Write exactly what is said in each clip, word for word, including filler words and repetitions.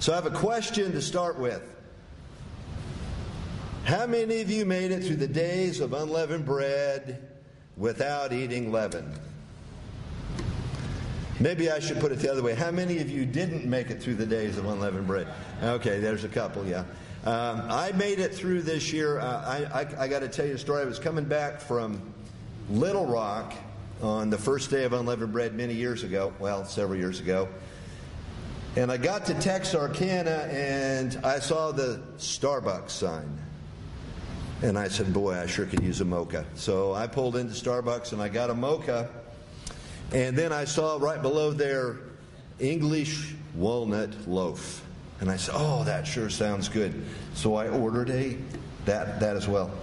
So I have a question to start with. How many of you made it through the days of unleavened bread without eating leaven? Maybe I should put it the other way. How many of you didn't make it through the days of unleavened bread? Okay, there's a couple, yeah. Um, I made it through this year. Uh, I, I, I got to tell you a story. I was coming back from Little Rock on the first day of unleavened bread many years ago. Well, several years ago. And I got to Texarkana and I saw the Starbucks sign. And I said, boy, I sure could use a mocha. So I pulled into Starbucks and I got a mocha. And then I saw right below there, English walnut loaf. And I said, oh, that sure sounds good. So I ordered a that that as well.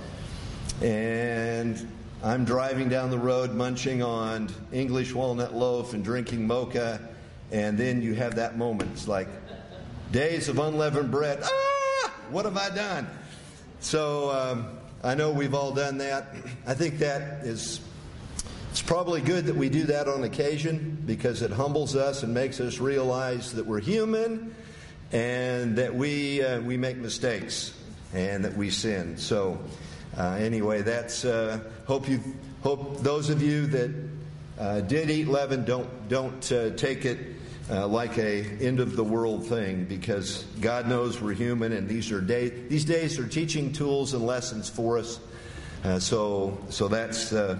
And I'm driving down the road munching on English walnut loaf and drinking mocha. And then you have that moment. It's like, days of unleavened bread. Ah, what have I done? So um, I know we've all done that. I think that is... It's probably good that we do that on occasion because it humbles us and makes us realize that we're human and that we uh, we make mistakes and that we sin. So uh, anyway, that's uh, hope you hope those of you that uh, did eat leaven don't don't uh, take it uh, like a end of the world thing, because God knows we're human and these are day these days are teaching tools and lessons for us. Uh, so so that's. Uh,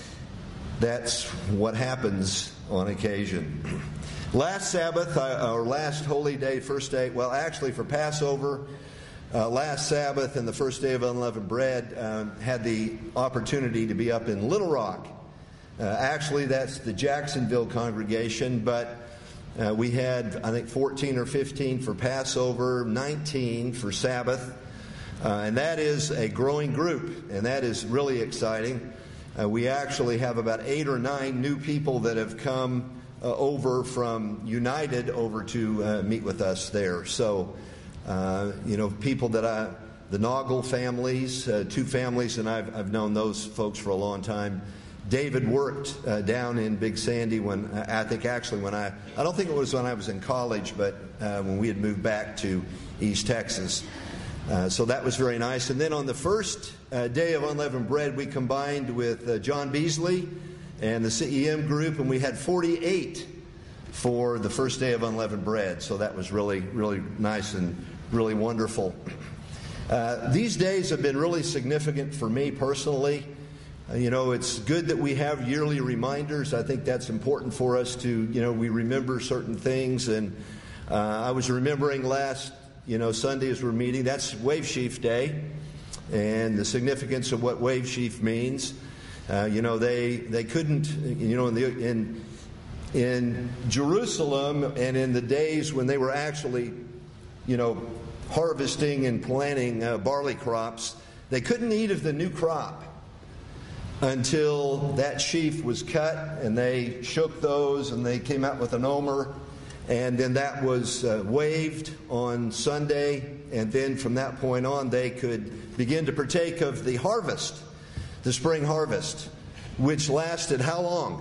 That's what happens on occasion. Last Sabbath, or last holy day, first day, well, actually for Passover, uh, last Sabbath and the first day of unleavened bread, um, had the opportunity to be up in Little Rock. Uh, actually, that's the Jacksonville congregation, but uh, we had, I think, fourteen or fifteen for Passover, nineteen for Sabbath, uh, and that is a growing group, and that is really exciting. Uh, we actually have about eight or nine new people that have come uh, over from United over to uh, meet with us there. So, uh, you know, people that I, the Noggle families, uh, two families, and I've, I've known those folks for a long time. David worked uh, down in Big Sandy when, uh, I think actually when I, I don't think it was when I was in college, but uh, when we had moved back to East Texas. Uh, so that was very nice. And then on the first uh, day of unleavened bread, we combined with uh, John Beasley and the C E M group, and we had forty-eight for the first day of unleavened bread. So that was really, really nice and really wonderful. Uh, these days have been really significant for me personally. Uh, you know, it's good that we have yearly reminders. I think that's important for us to, you know, we remember certain things. And uh, I was remembering last You know, Sunday as we're meeting, that's Wave Sheaf Day, and the significance of what Wave Sheaf means. Uh, you know, they they couldn't, you know, in the in in Jerusalem and in the days when they were actually, you know, harvesting and planting uh, barley crops, they couldn't eat of the new crop until that sheaf was cut, and they shook those, and they came out with an omer. And then that was uh, waved on Sunday, and then from that point on, they could begin to partake of the harvest, the spring harvest, which lasted how long?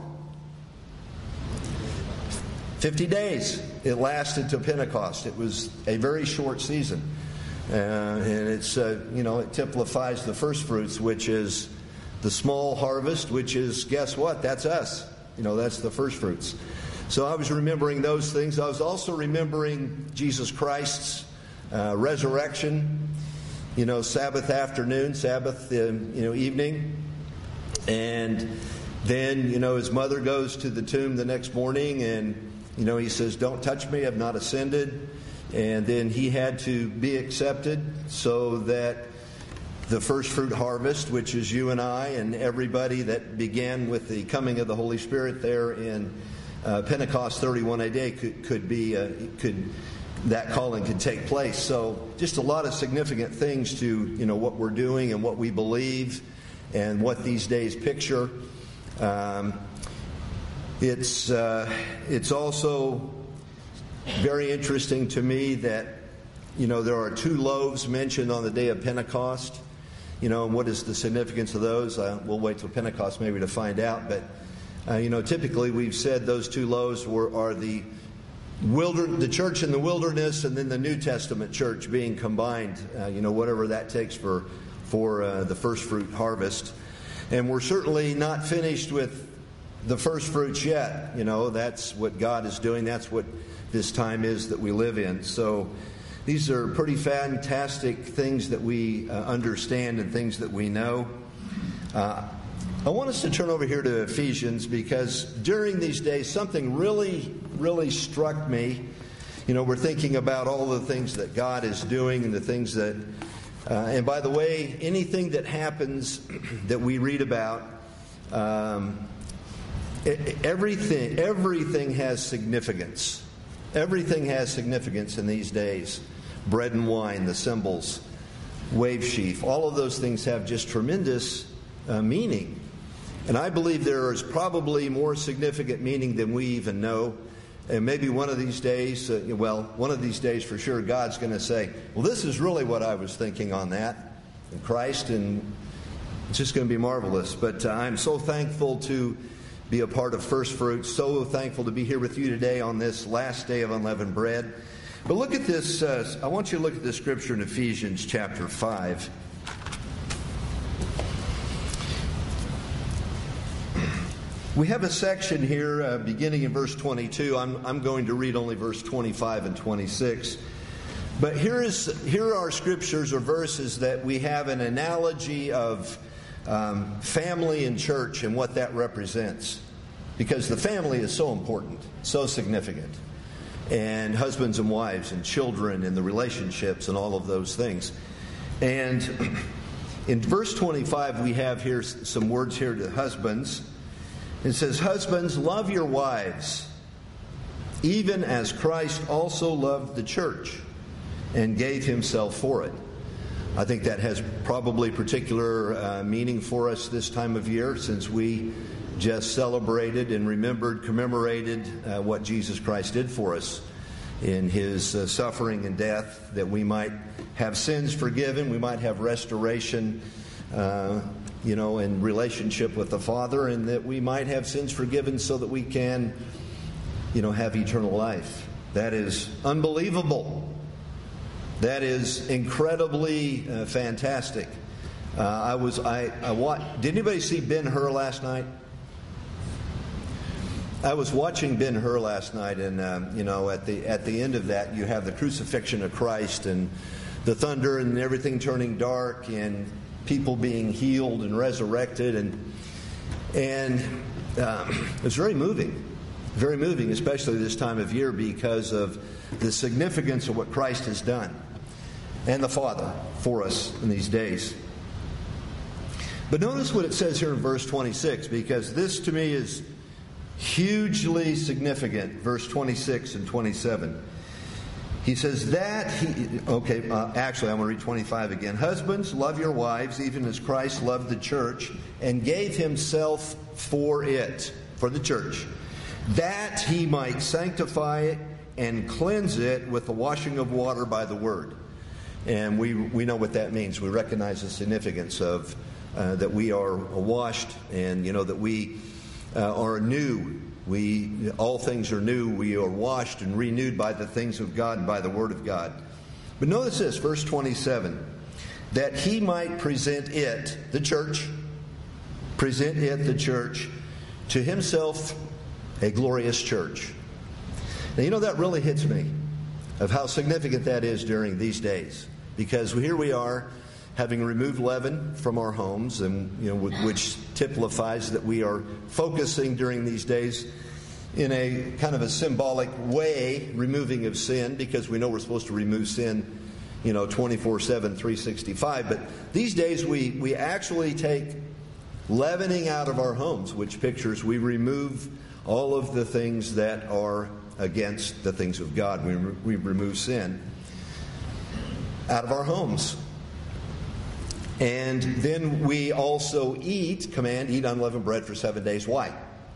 fifty days. It lasted to Pentecost. It was a very short season. Uh, and it's, uh, you know, it typifies the first fruits, which is the small harvest, which is, guess what? That's us. You know, that's the first fruits. So I was remembering those things. I was also remembering Jesus Christ's uh, resurrection, you know, Sabbath afternoon, Sabbath, uh, you know, evening. And then, you know, his mother goes to the tomb the next morning and, you know, he says, don't touch me, I've not ascended. And then he had to be accepted so that the first fruit harvest, which is you and I and everybody that began with the coming of the Holy Spirit there in Uh, Pentecost thirty-one A D could, could be uh, could that calling could take place. So just a lot of significant things to, you know, what we're doing and what we believe and what these days picture. Um, it's uh, it's also very interesting to me that, you know, there are two loaves mentioned on the day of Pentecost. You know, and what is the significance of those? Uh, we'll wait till Pentecost maybe to find out, but. Uh, you know, typically we've said those two loaves were are the wilder, the church in the wilderness and then the New Testament church being combined, uh, you know, whatever that takes for, for uh, the first fruit harvest. And we're certainly not finished with the first fruits yet. You know, that's what God is doing. That's what this time is that we live in. So these are pretty fantastic things that we uh, understand and things that we know. Uh, I want us to turn over here to Ephesians, because during these days something really, really struck me. You know, we're thinking about all the things that God is doing and the things that, uh, and by the way, anything that happens that we read about, um, everything, everything has significance. Everything has significance in these days. Bread and wine, the symbols, wave sheaf, all of those things have just tremendous uh, meaning. And I believe there is probably more significant meaning than we even know. And maybe one of these days, uh, well, one of these days for sure, God's going to say, well, this is really what I was thinking on that in Christ, and it's just going to be marvelous. But uh, I'm so thankful to be a part of First Fruits, so thankful to be here with you today on this last day of unleavened bread. But look at this, uh, I want you to look at this scripture in Ephesians chapter five. We have a section here uh, beginning in verse twenty-two. I'm, I'm going to read only verse twenty-five and twenty-six. But here is here are scriptures or verses that we have an analogy of um, family and church and what that represents. Because the family is so important, so significant. And husbands and wives and children and the relationships and all of those things. And in verse twenty-five, we have here some words here to husbands. It says, husbands, love your wives, even as Christ also loved the church and gave himself for it. I think that has probably particular uh, meaning for us this time of year, since we just celebrated and remembered, commemorated uh, what Jesus Christ did for us in his uh, suffering and death, that we might have sins forgiven, we might have restoration, uh, you know, in relationship with the Father, and that we might have sins forgiven so that we can, you know, have eternal life. That is unbelievable. That is incredibly uh, fantastic. Uh, I was, I, I watched, did anybody see Ben-Hur last night? I was watching Ben-Hur last night, and um, you know, at the at the end of that, you have the crucifixion of Christ and the thunder and everything turning dark and people being healed and resurrected, and and um, it's very moving, very moving, especially this time of year, because of the significance of what Christ has done and the Father for us in these days. But notice what it says here in verse twenty-six, because this to me is hugely significant. Verse twenty-six and twenty-seven. He says that he, okay, uh, actually I'm going to read twenty-five again. Husbands, love your wives, even as Christ loved the church and gave himself for it, for the church, that he might sanctify it and cleanse it with the washing of water by the word. And we we know what that means. We recognize the significance of uh, that we are washed, and you know that we uh, are new. We all things are new. We are washed and renewed by the things of God and by the word of God. But notice this, verse twenty-seven, that he might present it, the church, present it, the church, to himself a glorious church. Now, you know, that really hits me of how significant that is during these days, because here we are having removed leaven from our homes, and you know, which typifies that we are focusing during these days in a kind of a symbolic way, removing of sin, because we know we're supposed to remove sin, you know, twenty-four seven, three sixty-five. But these days we, we actually take leavening out of our homes, which pictures we remove all of the things that are against the things of God. We, we remove sin out of our homes. And then we also eat, command, eat unleavened bread for seven days. Why?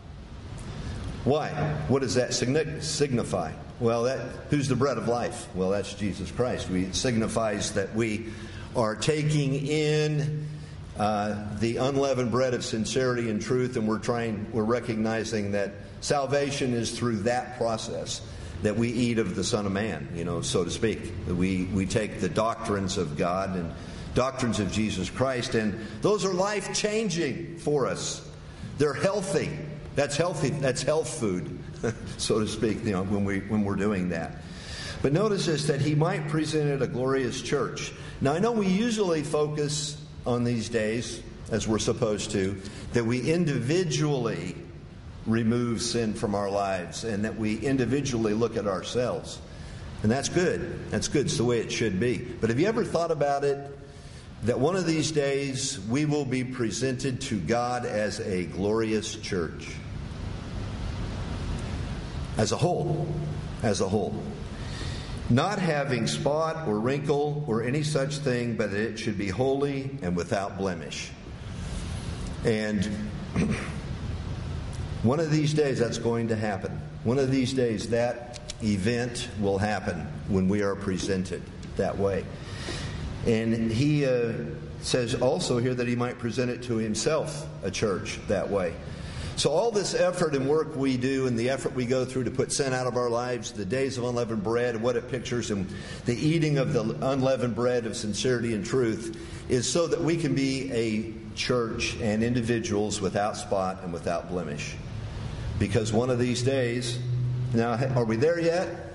Why? What does that signify? Well, that who's the bread of life? Well, that's Jesus Christ. We, it signifies that we are taking in uh, the unleavened bread of sincerity and truth, and we're trying, we're recognizing that salvation is through that process. that we eat of the Son of Man, you know, so to speak. We, we take the doctrines of God and doctrines of Jesus Christ, and those are life-changing for us. They're healthy. That's healthy. That's health food, so to speak, you know, when, we, when we're doing that. But notice this, that he might present it a glorious church. Now, I know we usually focus on these days, as we're supposed to, that we individually remove sin from our lives and that we individually look at ourselves. And that's good. That's good. It's the way it should be. But have you ever thought about it, that one of these days we will be presented to God as a glorious church? As a whole. As a whole. Not having spot or wrinkle or any such thing, but that it should be holy and without blemish. And one of these days that's going to happen. One of these days that event will happen when we are presented that way. And he uh, says also here that he might present it to himself, a church, that way. So all this effort and work we do and the effort we go through to put sin out of our lives, the days of unleavened bread, what it pictures, and the eating of the unleavened bread of sincerity and truth, is so that we can be a church and individuals without spot and without blemish. Because one of these days, now, are we there yet?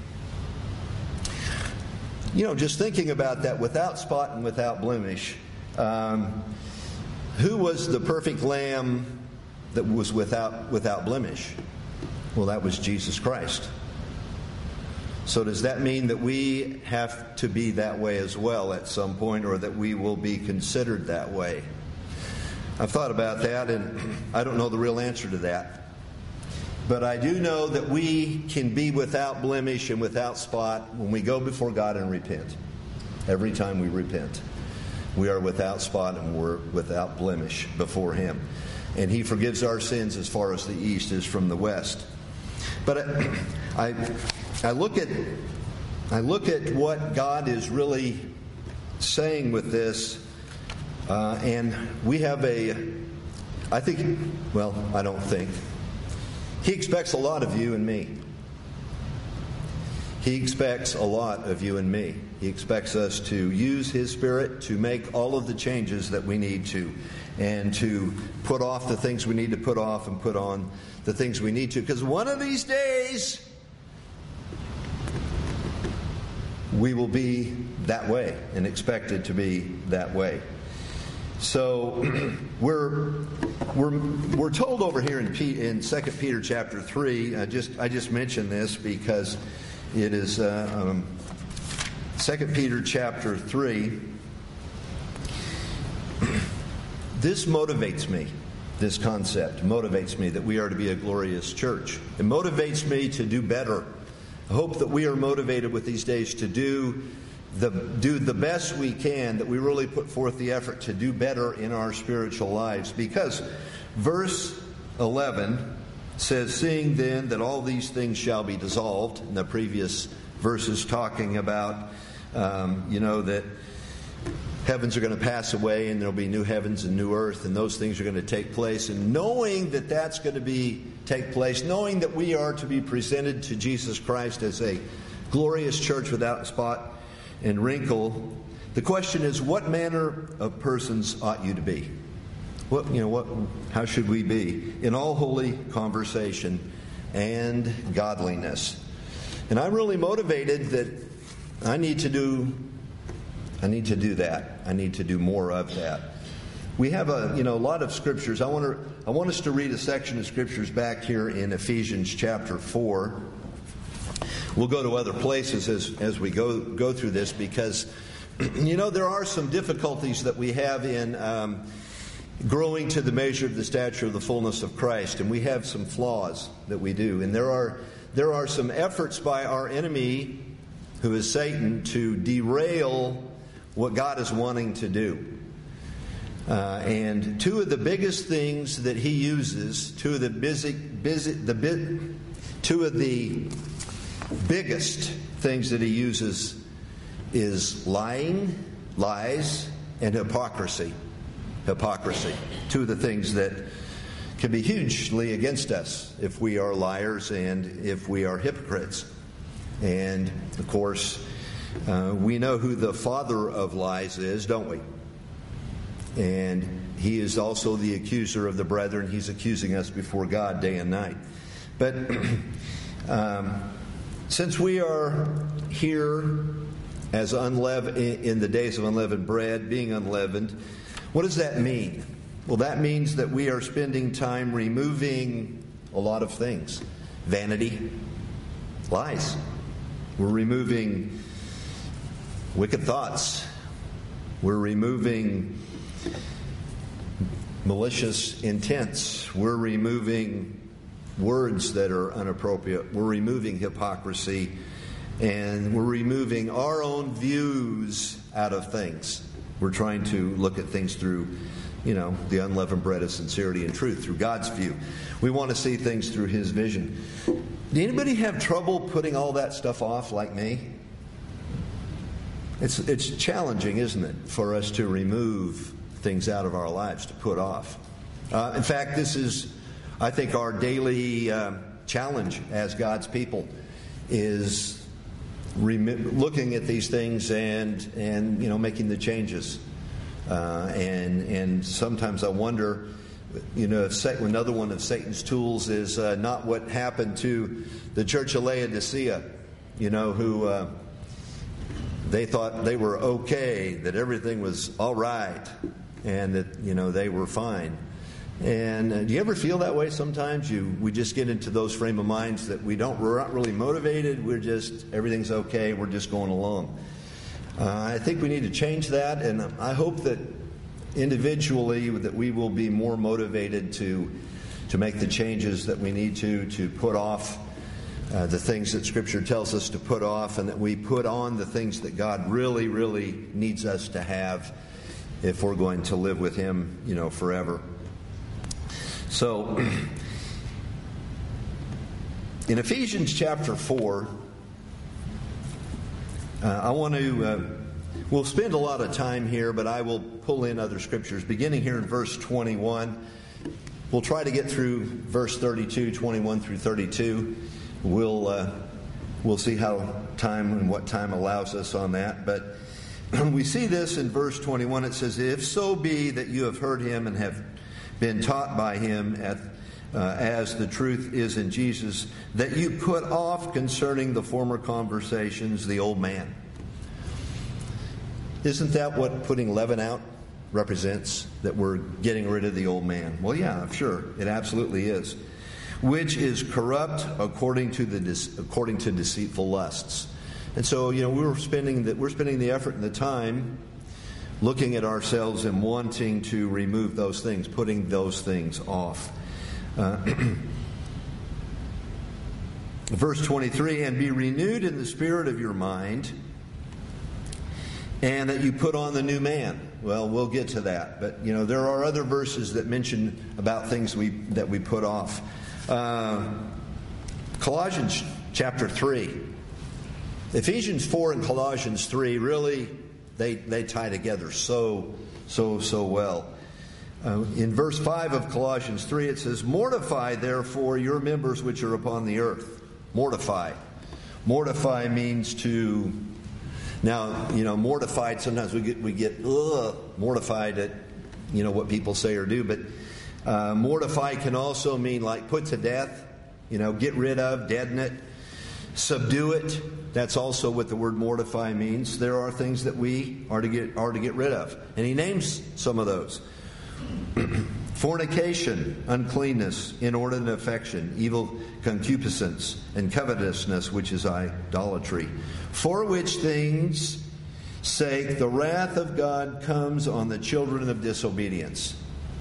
You know, just thinking about that, without spot and without blemish, um, who was the perfect lamb that was without without blemish? Well, that was Jesus Christ. So does that mean that we have to be that way as well at some point, or that we will be considered that way? I've thought about that, and I don't know the real answer to that. But I do know that we can be without blemish and without spot when we go before God and repent. Every time we repent, we are without spot and we're without blemish before Him. And He forgives our sins as far as the east is from the west. But I, I, I look at, I look at what God is really saying with this, uh, and we have a, I think, well, I don't think. He expects a lot of you and me. He expects a lot of you and me. He expects us to use His Spirit to make all of the changes that we need to, and to put off the things we need to put off and put on the things we need to. Because one of these days, we will be that way and expected to be that way. So we're we're we're told over here in P, in Second Peter chapter three. I just I just mentioned this because it is uh, um, Second Peter chapter three. This motivates me. This concept motivates me that we are to be a glorious church. It motivates me to do better. I hope that we are motivated with these days to do the do the best we can, that we really put forth the effort to do better in our spiritual lives. Because verse eleven says, "Seeing then that all these things shall be dissolved," in the previous verses talking about, um, you know, that heavens are going to pass away and there'll be new heavens and new earth, and those things are going to take place. And knowing that that's going to be take place, knowing that we are to be presented to Jesus Christ as a glorious church without spot and wrinkle, the question is, what manner of persons ought you to be? What you know, what? How should we be in all holy conversation and godliness? And I'm really motivated that I need to do. I need to do that. I need to do more of that. We have a you know a lot of scriptures. I want to I want us to read a section of scriptures back here in Ephesians chapter four. We'll go to other places as, as we go go through this, because, you know, there are some difficulties that we have in um, growing to the measure of the stature of the fullness of Christ, and we have some flaws that we do. And there are there are some efforts by our enemy, who is Satan, to derail what God is wanting to do. Uh, and two of the biggest things that he uses, two of the busy, busy the bit, two of the biggest things that he uses is lying, lies, and hypocrisy. Hypocrisy. Two of the things that can be hugely against us if we are liars and if we are hypocrites. And, of course, uh, we know who the father of lies is, don't we? And he is also the accuser of the brethren. He's accusing us before God day and night. But um, since we are here as unleavened in the days of unleavened bread, being unleavened, what does that mean? Well, that means that we are spending time removing a lot of things. Vanity, lies. We're removing wicked thoughts. We're removing malicious intents. We're removing words that are inappropriate. We're removing hypocrisy. And we're removing our own views out of things. We're trying to look at things through, you know, the unleavened bread of sincerity and truth, through God's view. We want to see things through His vision. Do anybody have trouble putting all that stuff off like me? It's it's challenging, isn't it, for us to remove things out of our lives, to put off. Uh, in fact, this is, I think, our daily uh, challenge as God's people, is rem- looking at these things and and you know making the changes. Uh, and and sometimes I wonder, you know, if Satan, another one of Satan's tools is uh, not what happened to the church of Laodicea, you know, who uh, they thought they were okay, that everything was all right, and that, you know, they were fine. And uh, do you ever feel that way sometimes? You we just get into those frame of minds that we don't, we're not really motivated. We're just, everything's okay. We're just going along. Uh, I think we need to change that, and I hope that individually that we will be more motivated to to make the changes that we need to to put off uh, the things that Scripture tells us to put off, and that we put on the things that God really, really needs us to have if we're going to live with Him, you know, forever. So, in Ephesians chapter four, uh, I want to, uh, we'll spend a lot of time here, but I will pull in other scriptures. Beginning here in verse twenty-one, we'll try to get through verse thirty-two, twenty-one through thirty-two. We'll, uh, we'll see how time and what time allows us on that. But we see this in verse twenty-one. It says, "If so be that you have heard Him and have been taught by Him at, uh, as the truth is in Jesus, that you put off concerning the former conversations the old man." Isn't that what putting leaven out represents? That we're getting rid of the old man? Well, yeah, sure, it absolutely is. Which is corrupt according to the according to deceitful lusts. And so, you know, we're spending the, we're spending the effort and the time looking at ourselves and wanting to remove those things, putting those things off. Uh, verse twenty-three, "And be renewed in the spirit of your mind, and that you put on the new man." Well, we'll get to that. But, you know, there are other verses that mention about things we that we put off. Uh, Colossians chapter three. Ephesians four and Colossians three really, they, they tie together so, so, so well. Uh, in verse five of Colossians three, it says, "Mortify therefore your members which are upon the earth." Mortify. Mortify means to... Now, you know, mortified, sometimes we get, we get ugh, mortified at, you know, what people say or do. But uh, mortify can also mean like put to death, you know, get rid of, deaden it, subdue it. That's also what the word mortify means. There are things that we are to get are to get rid of. And he names some of those. Fornication, uncleanness, inordinate affection, evil concupiscence, and covetousness, which is idolatry. For which things' sake the wrath of God comes on the children of disobedience.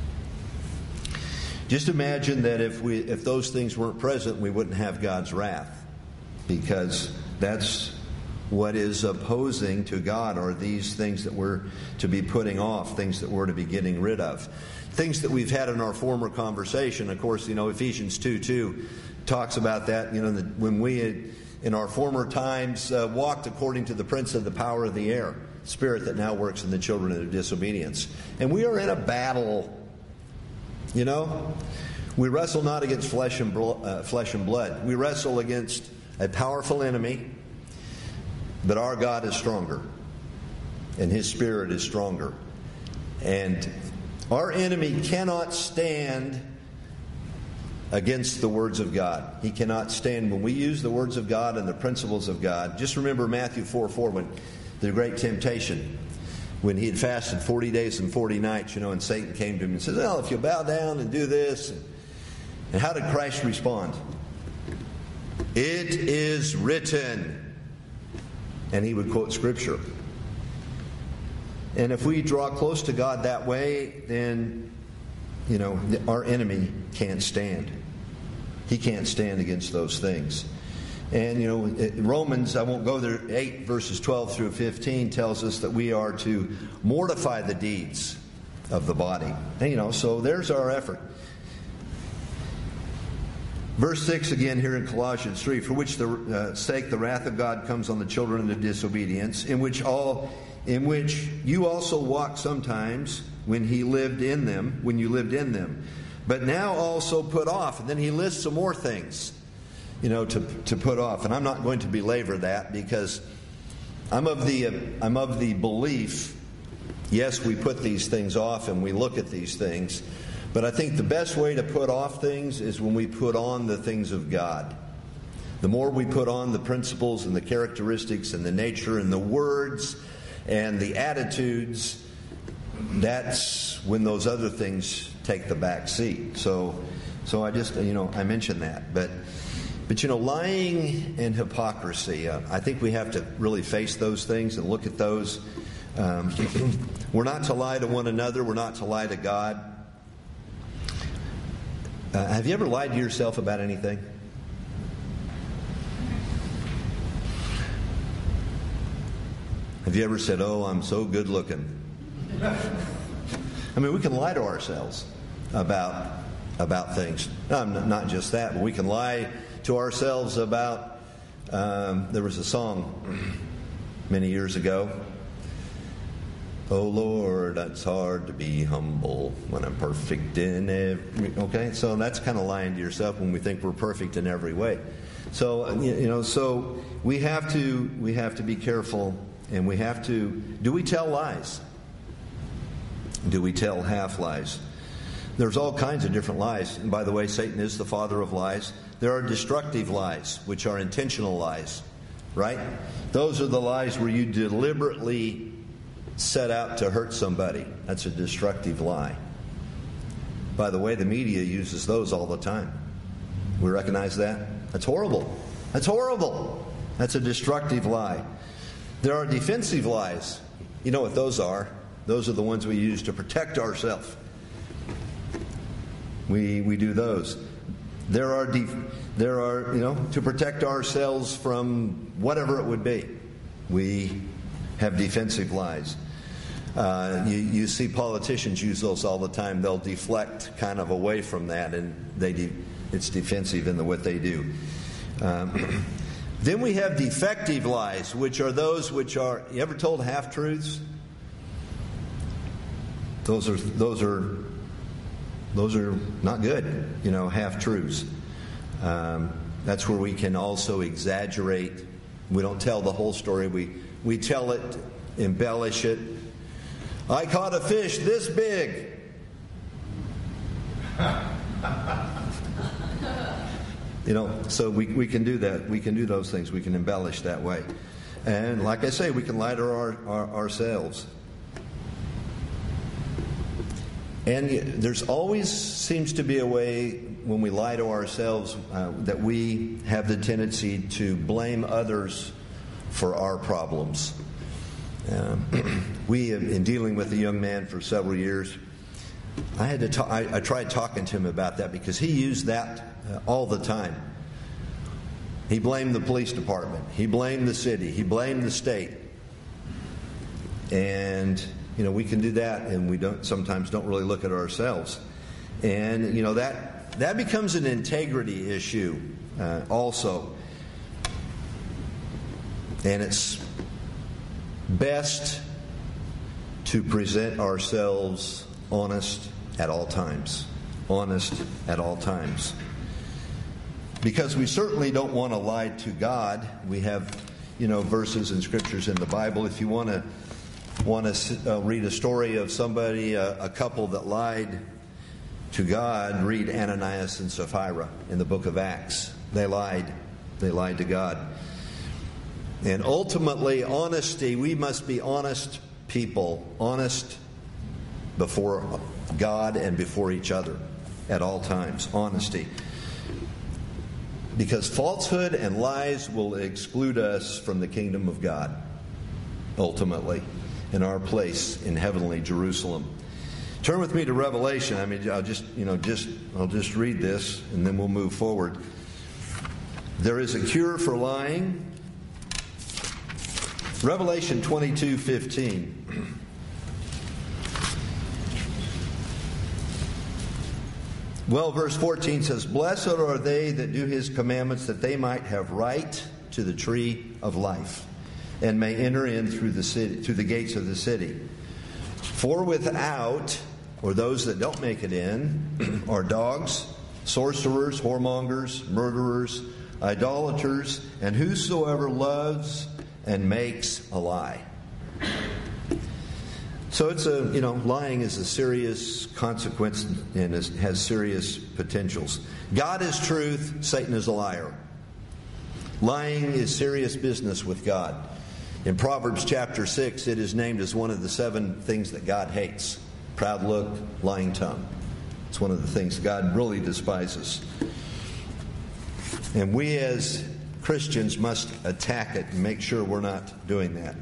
Just imagine that if we if those things weren't present, we wouldn't have God's wrath. Because that's what is opposing to God, are these things that we're to be putting off, things that we're to be getting rid of. Things that we've had in our former conversation. Of course, you know, Ephesians two two talks about that. You know, that when we had, in our former times uh, walked according to the prince of the power of the air, spirit that now works in the children of disobedience. And we are in a battle, you know. We wrestle not against flesh and, blo- uh, flesh and blood. We wrestle against a powerful enemy, but our God is stronger, and His Spirit is stronger. And our enemy cannot stand against the words of God. He cannot stand when we use the words of God and the principles of God. Just remember Matthew four four, when the great temptation, when he had fasted forty days and forty nights, you know, and Satan came to him and said, well, if you bow down and do this. And how did Christ respond? It is written. And he would quote Scripture. And if we draw close to God that way, then, you know, our enemy can't stand. He can't stand against those things. And, you know, Romans, I won't go there, eight verses twelve through fifteen tells us that we are to mortify the deeds of the body. And, you know, so there's our effort. Verse six again here in Colossians three, for which the uh, sake the wrath of God comes on the children of disobedience, in which all, in which you also walked sometimes when he lived in them, when you lived in them, but now also put off. And then he lists some more things, you know, to to put off. And I'm not going to belabor that because I'm of the uh, I'm of the belief. Yes, we put these things off and we look at these things. But I think the best way to put off things is when we put on the things of God. The more we put on the principles and the characteristics and the nature and the words and the attitudes, that's when those other things take the back seat. So, so I just, you know, I mentioned that. But, but you know, lying and hypocrisy, uh, I think we have to really face those things and look at those. Um, we're not to lie to one another. We're not to lie to God. Uh, have you ever lied to yourself about anything? Have you ever said, oh, I'm so good looking? I mean, we can lie to ourselves about about things. No, not just that, but we can lie to ourselves about, um, there was a song many years ago. Oh Lord, it's hard to be humble when I'm perfect in every... Okay, so that's kind of lying to yourself when we think we're perfect in every way. So, you know, so we have to we have to be careful, and we have to... Do we tell lies? Do we tell half lies? There's all kinds of different lies. And by the way, Satan is the father of lies. There are destructive lies, which are intentional lies, right? Those are the lies where you deliberately set out to hurt somebody. That's a destructive lie. By the way, the media uses those all the time. We recognize that? That's horrible. That's horrible. That's a destructive lie. There are defensive lies. You know what those are? Those are the ones we use to protect ourselves. We we do those. There are def- there are, you know, to protect ourselves from whatever it would be. We have defensive lies. Uh, you, you see politicians use those all the time. They'll deflect kind of away from that, and they de- it's defensive in the, what they do. Um, then we have defective lies, which are those which are... You ever told half-truths? Those are those are those are not good. You know, half-truths. Um, that's where we can also exaggerate. We don't tell the whole story. We we tell it, embellish it. I caught a fish this big. You know, so we, we can do that. We can do those things. We can embellish that way. And like I say, we can lie to our, our, ourselves. And there's always seems to be a way when we lie to ourselves uh, that we have the tendency to blame others for our problems. Um, we, in dealing with a young man for several years, I had to. Ta- I, I tried talking to him about that because he used that uh, all the time. He blamed the police department. He blamed the city. He blamed the state. And you know, we can do that, and we don't sometimes don't really look at ourselves. And you know that that becomes an integrity issue uh, also. And it's best to present ourselves honest at all times. honest at all times. Because we certainly don't want to lie to God. We have, you know, verses and scriptures in the Bible. If you want to want to uh, read a story of somebody, uh, a couple that lied to God, read Ananias and Sapphira in the book of Acts. They lied. They lied to God. And ultimately, honesty, we must be honest people, honest before God and before each other at all times. Honesty. Because falsehood and lies will exclude us from the kingdom of God, ultimately, in our place in heavenly Jerusalem. Turn with me to Revelation. I mean, I'll just, you know, just I'll just read this, and then we'll move forward. There is a cure for lying. Revelation twenty-two fifteen. Well, verse fourteen says, "Blessed are they that do his commandments, that they might have right to the tree of life, and may enter in through the city, through the gates of the city. For without, or those that don't make it in, are dogs, sorcerers, whoremongers, murderers, idolaters, and whosoever loves and makes a lie." So it's a, you know, lying is a serious consequence and is, has serious potentials. God is truth, Satan is a liar. Lying is serious business with God. In Proverbs chapter six, it is named as one of the seven things that God hates. Proud look, lying tongue. It's one of the things God really despises. And we as Christians must attack it and make sure we're not doing that.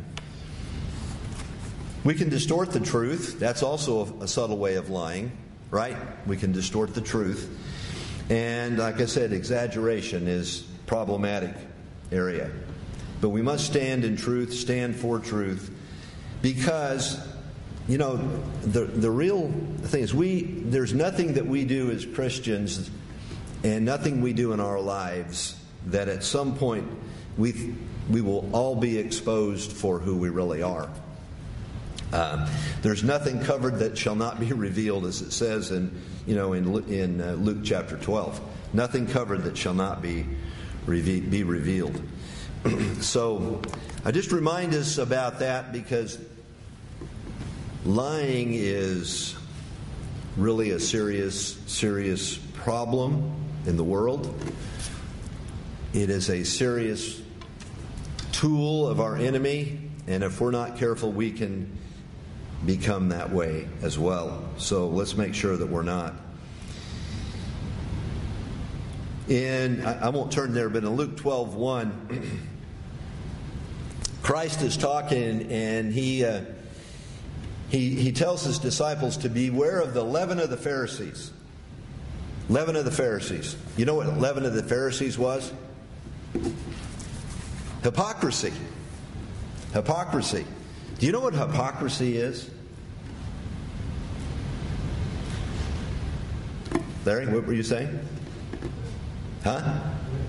We can distort the truth. That's also a, a subtle way of lying, right? We can distort the truth. And like I said, exaggeration is a problematic area. But we must stand in truth, stand for truth, because, you know, the the real thing is we there's nothing that we do as Christians and nothing we do in our lives that at some point we we will all be exposed for who we really are. Uh, there's nothing covered that shall not be revealed, as it says in you know in in uh, Luke chapter twelve. Nothing covered that shall not be reve- be revealed. So I just remind us about that, because lying is really a serious, serious problem in the world. It is a serious tool of our enemy, and if we're not careful, we can become that way as well. So let's make sure that we're not. In, I, I won't turn there, but in Luke twelve one, Christ is talking, and he uh, he he tells his disciples to beware of the leaven of the Pharisees. Leaven of the Pharisees. You know what leaven of the Pharisees was? Hypocrisy. Hypocrisy. Do you know what hypocrisy is? Larry, what were you saying? Huh?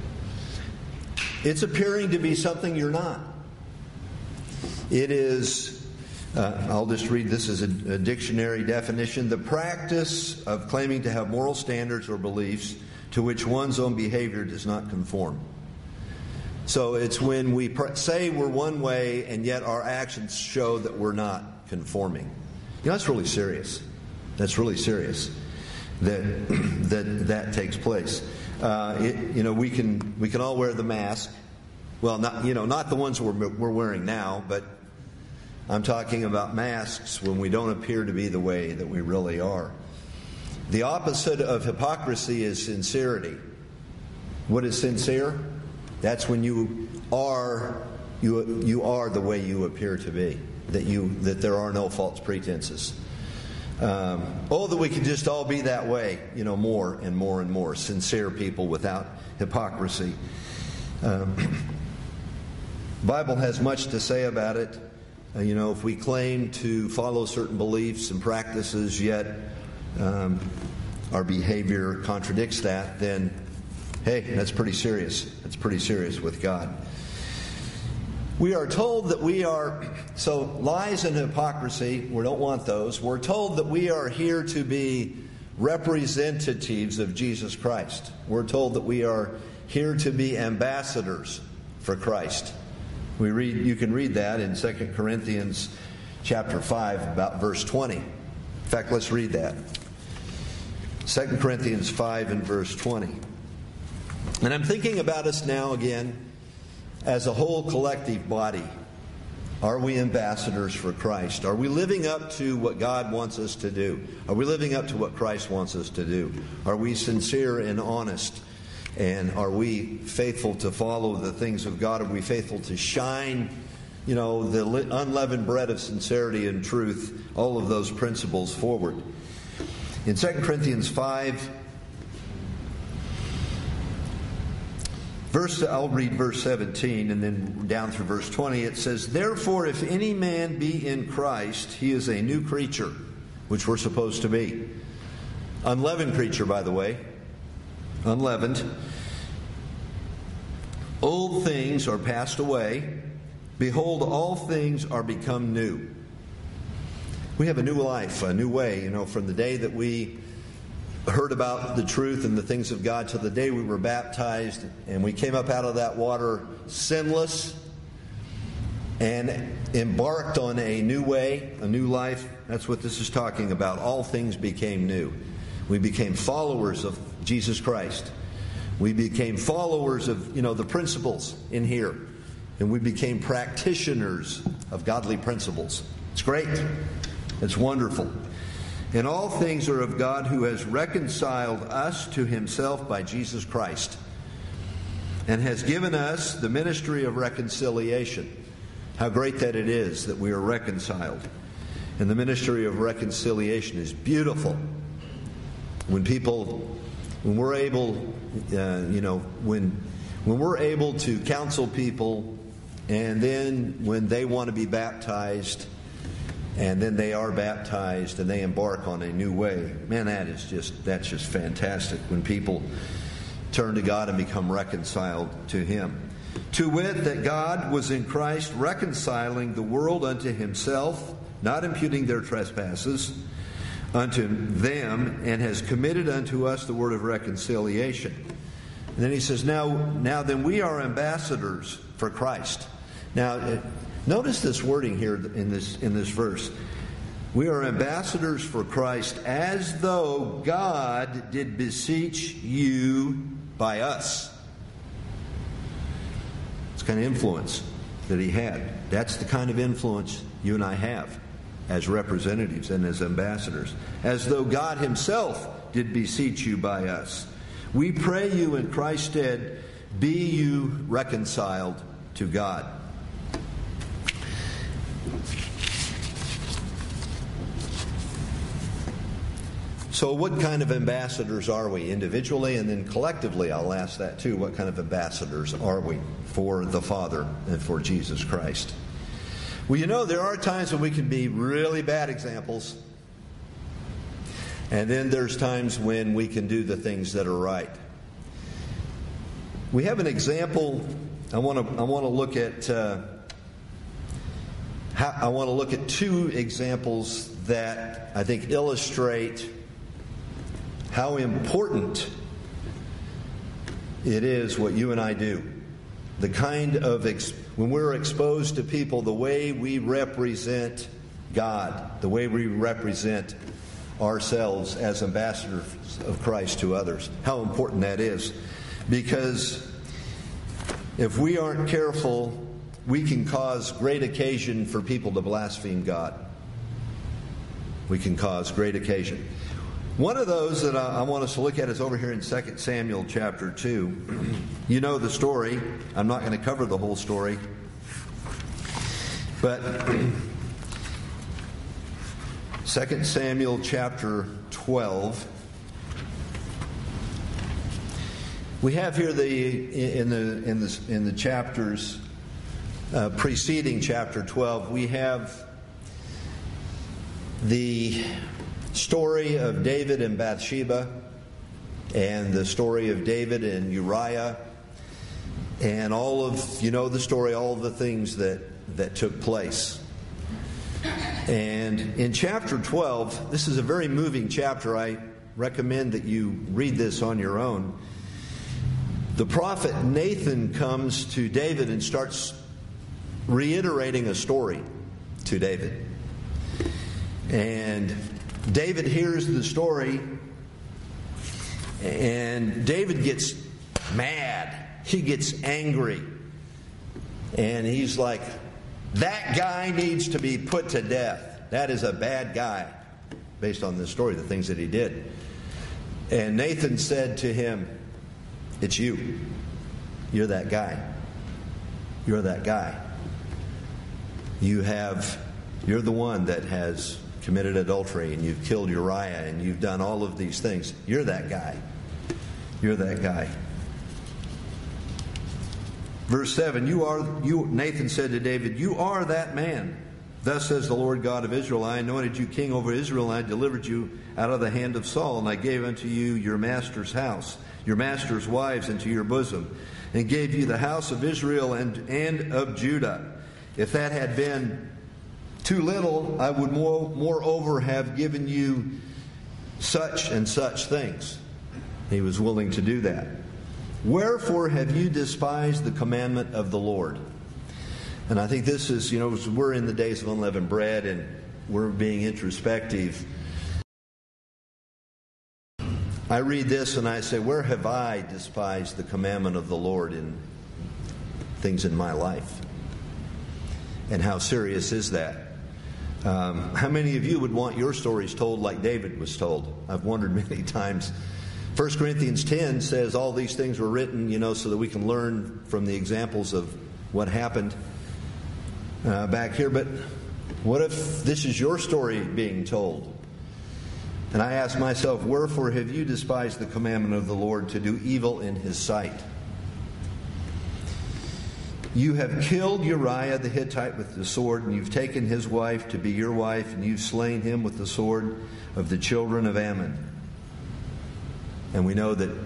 It's appearing to be something you're not. It is, uh, I'll just read this as a, a dictionary definition: the practice of claiming to have moral standards or beliefs to which one's own behavior does not conform. So it's when we pr- say we're one way and yet our actions show that we're not conforming. You know, that's really serious. That's really serious that that that takes place. Uh, it, you know, we can we can all wear the mask. Well, not you know not the ones we're we're wearing now, but I'm talking about masks when we don't appear to be the way that we really are. The opposite of hypocrisy is sincerity. What is sincere? That's when you are you you are the way you appear to be. That you that there are no false pretenses. Um, oh, that we could just all be that way, you know, more and more and more sincere people without hypocrisy. Um, Bible has much to say about it. Uh, you know, if we claim to follow certain beliefs and practices, yet um, our behavior contradicts that, then hey, that's pretty serious. That's pretty serious with God. We are told that we are, so lies and hypocrisy, we don't want those. We're told that we are here to be representatives of Jesus Christ. We're told that we are here to be ambassadors for Christ. We read, you can read that in Second Corinthians chapter five, about verse twenty. In fact, let's read that. Second Corinthians five and verse twenty. And I'm thinking about us now again as a whole collective body. Are we ambassadors for Christ? Are we living up to what God wants us to do? Are we living up to what Christ wants us to do? Are we sincere and honest? And are we faithful to follow the things of God? Are we faithful to shine, you know, the unleavened bread of sincerity and truth, all of those principles forward? In Second Corinthians five, Verse, I'll read verse seventeen and then down through verse twenty. It says, "Therefore, if any man be in Christ, he is a new creature," which we're supposed to be. Unleavened creature, by the way. Unleavened. "Old things are passed away. Behold, all things are become new." We have a new life, a new way, you know, from the day that we heard about the truth and the things of God to the day we were baptized and we came up out of that water sinless and embarked on a new way, a new life. That's what this is talking about. All things became new. We became followers of Jesus Christ. We became followers of, you know, the principles in here. And we became practitioners of godly principles. It's great. It's wonderful. "And all things are of God, who has reconciled us to himself by Jesus Christ, and has given us the ministry of reconciliation." How great that it is that we are reconciled. And the ministry of reconciliation is beautiful. When people, when we're able, uh, you know, when when we're able to counsel people, and then when they want to be baptized, and then they are baptized and they embark on a new way. Man, that is just, that's just fantastic when people turn to God and become reconciled to him. "To wit, that God was in Christ reconciling the world unto himself, not imputing their trespasses unto them, and has committed unto us the word of reconciliation." And then he says, now, now then we are ambassadors for Christ. Now, notice this wording here in this in this verse. We are ambassadors for Christ, as though God did beseech you by us. It's the kind of influence that he had. That's the kind of influence you and I have as representatives and as ambassadors. As though God himself did beseech you by us. We pray you in Christ's stead, be you reconciled to God. So what kind of ambassadors are we? Individually and then collectively, I'll ask that too. What kind of ambassadors are we for the Father and for Jesus Christ? Well, you know, there are times when we can be really bad examples. And then there's times when we can do the things that are right. We have an example. I want to I want to look at uh, how, I want to look at two examples that I think illustrate how important it is what you and I do. The kind of, ex- when we're exposed to people, the way we represent God, the way we represent ourselves as ambassadors of Christ to others. How important that is. Because if we aren't careful, we can cause great occasion for people to blaspheme God. We can cause great occasion. One of those that I want us to look at is over here in Second Samuel chapter two. You know the story. I'm not going to cover the whole story. But Second Samuel chapter twelve. We have here the in the in the in the chapters uh, preceding chapter twelve. We have the story of David and Bathsheba, and the story of David and Uriah, and all of, you know the story, all of the things that, that took place. And in chapter twelve, this is a very moving chapter. I, recommend that you read this on your own. The prophet Nathan comes to David and starts reiterating a story to David. And David hears the story, and David gets mad. He gets angry. And he's like, that guy needs to be put to death. That is a bad guy, based on this story, the things that he did. And Nathan said to him, it's you. You're that guy. You're that guy. You have, you're the one that has committed adultery, and you've killed Uriah, and you've done all of these things. You're that guy. You're that guy. Verse seven, you are, you, Nathan said to David, you are that man. Thus says the Lord God of Israel, I anointed you king over Israel, and I delivered you out of the hand of Saul, and I gave unto you your master's house, your master's wives into your bosom, and gave you the house of Israel and, and of Judah. If that had been too little, I would more, moreover have given you such and such things. He was willing to do that. Wherefore have you despised the commandment of the Lord? And I think this is, you know, we're in the days of unleavened bread, and we're being introspective. I read this and I say, where have I despised the commandment of the Lord in things in my life? And how serious is that? Um, how many of you would want your stories told like David was told? I've wondered many times. First Corinthians ten says all these things were written, you know, so that we can learn from the examples of what happened uh, back here. But what if this is your story being told? And I ask myself, wherefore have you despised the commandment of the Lord to do evil in his sight? You have killed Uriah the Hittite with the sword, and you've taken his wife to be your wife, and you've slain him with the sword of the children of Ammon. And we know that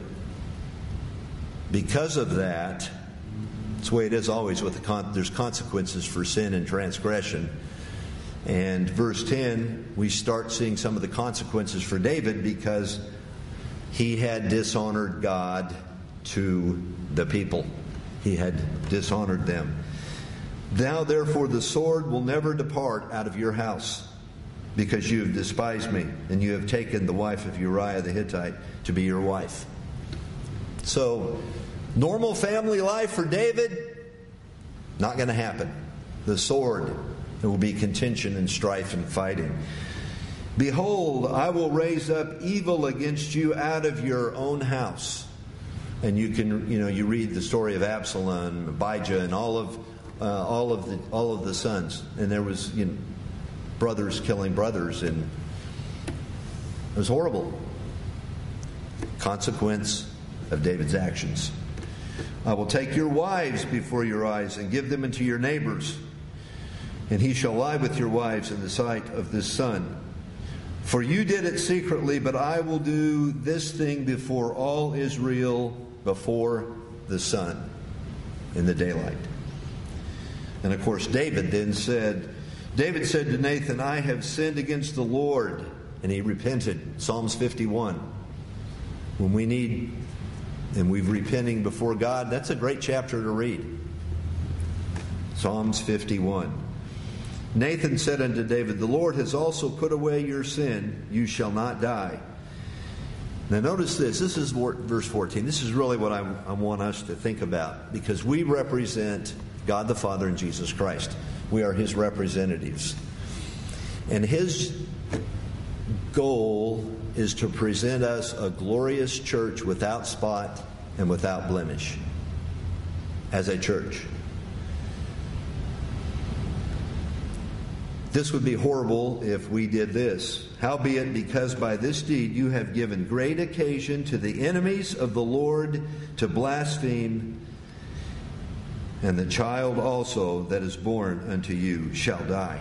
because of that, it's the way it is always with the con- there's consequences for sin and transgression. And verse ten, we start seeing some of the consequences for David because he had dishonored God to the people. He had dishonored them. Now, therefore, the sword will never depart out of your house, because you have despised me, and you have taken the wife of Uriah the Hittite to be your wife. So, normal family life for David, not going to happen. The sword, there will be contention and strife and fighting. Behold, I will raise up evil against you out of your own house. And you can, you know, you read the story of Absalom, Abijah, and all of uh, all of the all of the sons. And there was, you know, brothers killing brothers, and it was horrible. Consequence of David's actions. I will take your wives before your eyes and give them into your neighbors, and he shall lie with your wives in the sight of this son. For you did it secretly, but I will do this thing before all Israel, before the sun, in the daylight. And of course, David then said, David said to Nathan, I have sinned against the Lord. And he repented. Psalms fifty-one. When we need, and we're repenting before God, that's a great chapter to read. Psalms fifty-one. Nathan said unto David, the Lord has also put away your sin. You shall not die. Now notice this. This is verse fourteen. This is really what I, I want us to think about, because we represent God the Father and Jesus Christ. We are his representatives. And his goal is to present us a glorious church without spot and without blemish as a church. This would be horrible if we did this. Howbeit, because by this deed you have given great occasion to the enemies of the Lord to blaspheme, and the child also that is born unto you shall die.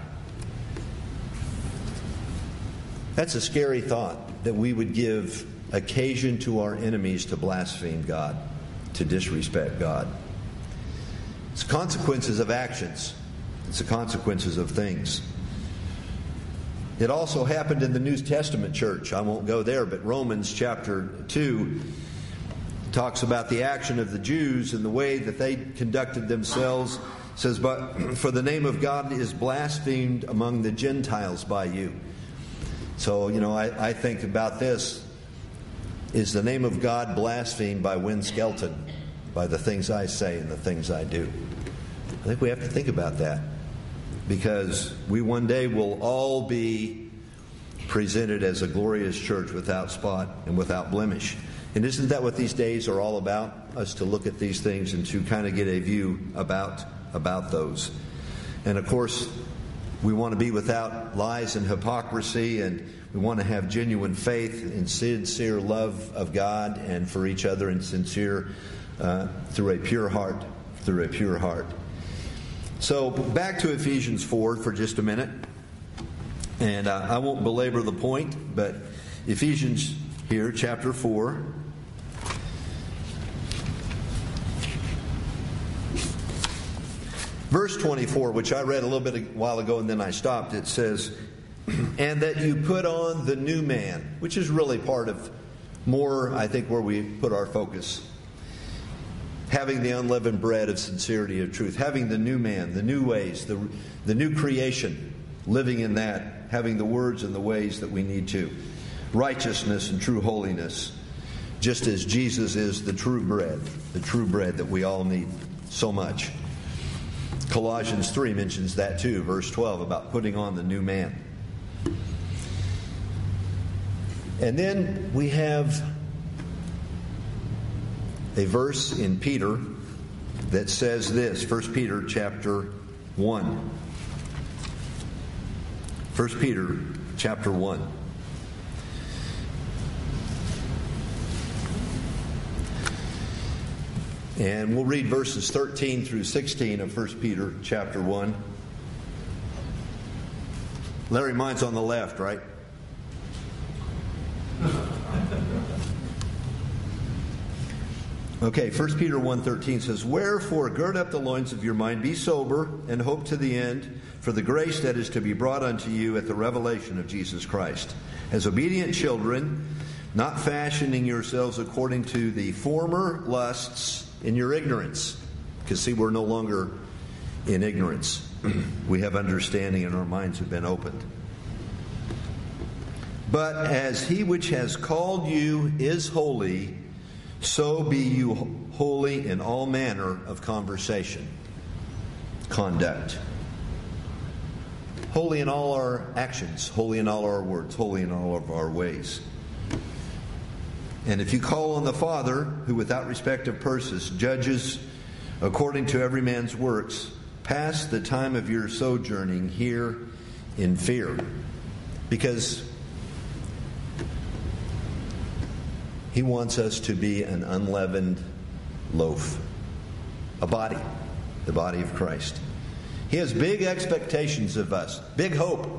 That's a scary thought, that we would give occasion to our enemies to blaspheme God, to disrespect God. It's consequences of actions. It's the consequences of things. It also happened in the New Testament church. I won't go there, but Romans chapter two talks about the action of the Jews and the way that they conducted themselves. It says, but for the name of God is blasphemed among the Gentiles by you. So, you know, I, I think about this. Is the name of God blasphemed by Win Skelton, by the things I say and the things I do? I think we have to think about that, because we one day will all be presented as a glorious church without spot and without blemish. And isn't that what these days are all about? Us to look at these things and to kind of get a view about, about those. And of course, we want to be without lies and hypocrisy, and we want to have genuine faith and sincere love of God and for each other, and sincere uh, through a pure heart, through a pure heart. So back to Ephesians four for just a minute. And uh, I won't belabor the point, but Ephesians here, chapter four. Verse twenty-four, which I read a little bit a while ago and then I stopped, it says, and that you put on the new man, which is really part of more, I think, where we put our focus. Having the unleavened bread of sincerity of truth, having the new man, the new ways, the, the new creation, living in that, having the words and the ways that we need to. Righteousness and true holiness, just as Jesus is the true bread, the true bread that we all need so much. Colossians three mentions that too, verse twelve, about putting on the new man. And then we have a verse in Peter that says this, First Peter chapter one. First Peter chapter one. And we'll read verses thirteen through sixteen of First Peter chapter one. Larry, mine's on the left, right? Okay, First Peter one thirteen says, wherefore gird up the loins of your mind, be sober, and hope to the end for the grace that is to be brought unto you at the revelation of Jesus Christ. As obedient children, not fashioning yourselves according to the former lusts in your ignorance. Because see, we're no longer in ignorance. We have understanding and our minds have been opened. But as he which has called you is holy, so be you holy in all manner of conversation, conduct. Holy in all our actions, holy in all our words, holy in all of our ways. And if you call on the Father, who without respect of persons judges according to every man's works, pass the time of your sojourning here in fear. Because he wants us to be an unleavened loaf. A body. The body of Christ. He has big expectations of us. Big hope.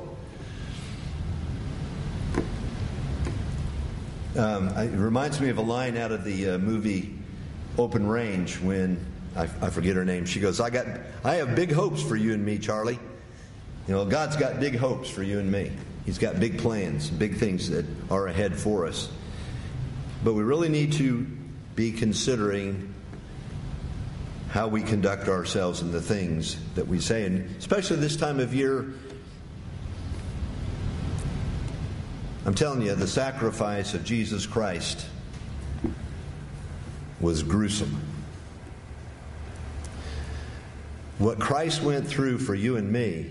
Um, it reminds me of a line out of the uh, movie Open Range when, I, I forget her name, she goes, I got, I have big hopes for you and me, Charlie. You know, God's got big hopes for you and me. He's got big plans, big things that are ahead for us. But we really need to be considering how we conduct ourselves and the things that we say. And especially this time of year, I'm telling you, the sacrifice of Jesus Christ was gruesome. What Christ went through for you and me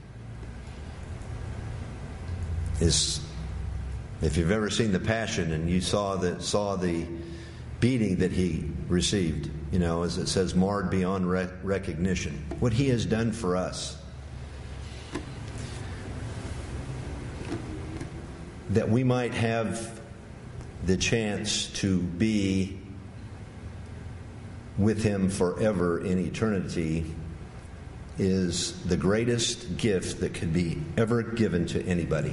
is, if you've ever seen The Passion and you saw the, saw the beating that he received, you know, as it says, marred beyond rec- recognition. What he has done for us. That we might have the chance to be with him forever in eternity is the greatest gift that could be ever given to anybody.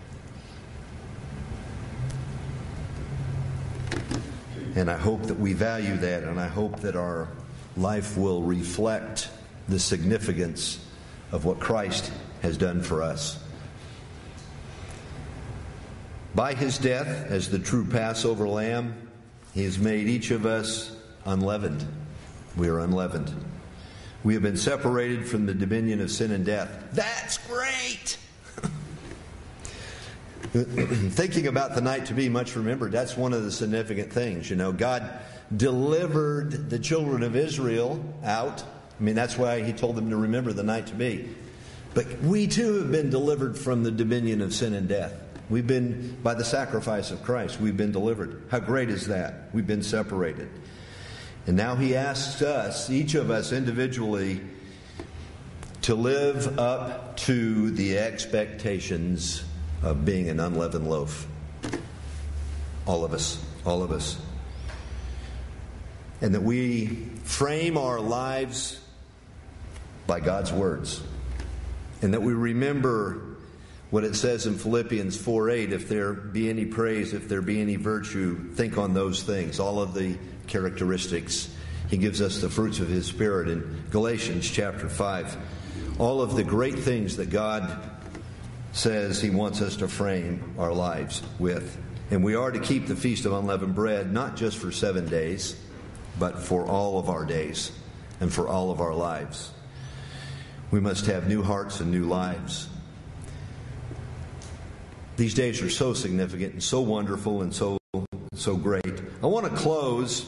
And I hope that we value that, and I hope that our life will reflect the significance of what Christ has done for us. By his death, as the true Passover lamb, he has made each of us unleavened. We are unleavened. We have been separated from the dominion of sin and death. That's great! Thinking about the night to be much remembered, that's one of the significant things. You know, God delivered the children of Israel out. I mean, that's why he told them to remember the night to be. But we too have been delivered from the dominion of sin and death. We've been, by the sacrifice of Christ, we've been delivered. How great is that? We've been separated. And now he asks us, each of us individually, to live up to the expectations of being an unleavened loaf. All of us. All of us. And that we frame our lives by God's words. And that we remember what it says in Philippians four eight, if there be any praise, if there be any virtue, think on those things. All of the characteristics. He gives us the fruits of his Spirit in Galatians chapter five. All of the great things that God says he wants us to frame our lives with. And we are to keep the Feast of Unleavened Bread, not just for seven days, but for all of our days and for all of our lives. We must have new hearts and new lives. These days are so significant and so wonderful and so so great. I want to close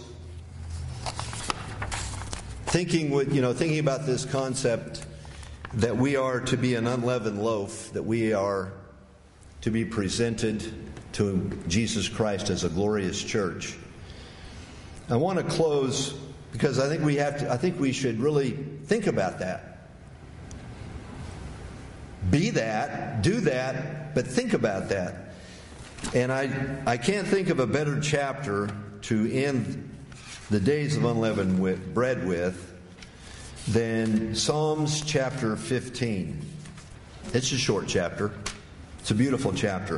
thinking with, you know, thinking about this concept that we are to be an unleavened loaf, that we are to be presented to Jesus Christ as a glorious church. I want to close because I think we have to, I think we should really think about that. Be that, do that, but think about that. And I I can't think of a better chapter to end the days of unleavened with, bread with than Psalms chapter fifteen. It's a short chapter. It's a beautiful chapter.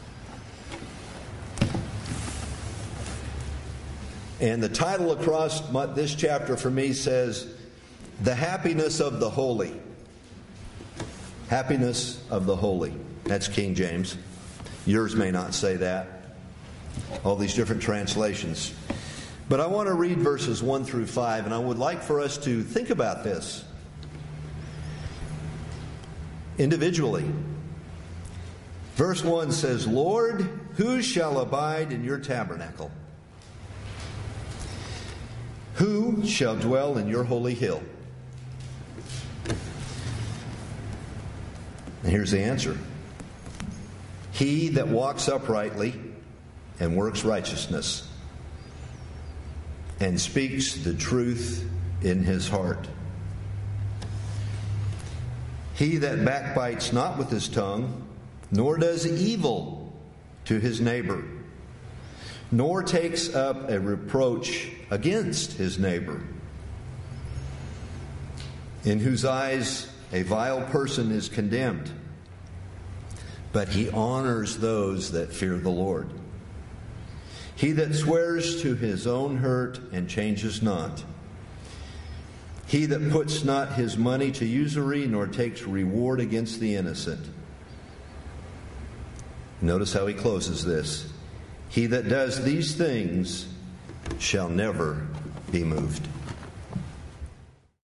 And the title across this chapter for me says, The Happiness of the Holy. Happiness of the Holy. That's King James. Yours may not say that. All these different translations. But I want to read verses one through five, and I would like for us to think about this individually. Verse one says, Lord, who shall abide in your tabernacle? Who shall dwell in your holy hill? And here's the answer. He that walks uprightly and works righteousness and speaks the truth in his heart. He that backbites not with his tongue, nor does evil to his neighbor, nor takes up a reproach against his neighbor, in whose eyes a vile person is condemned, but he honors those that fear the Lord. He that swears to his own hurt and changes not. He that puts not his money to usury, nor takes reward against the innocent. Notice how he closes this. He that does these things shall never be moved.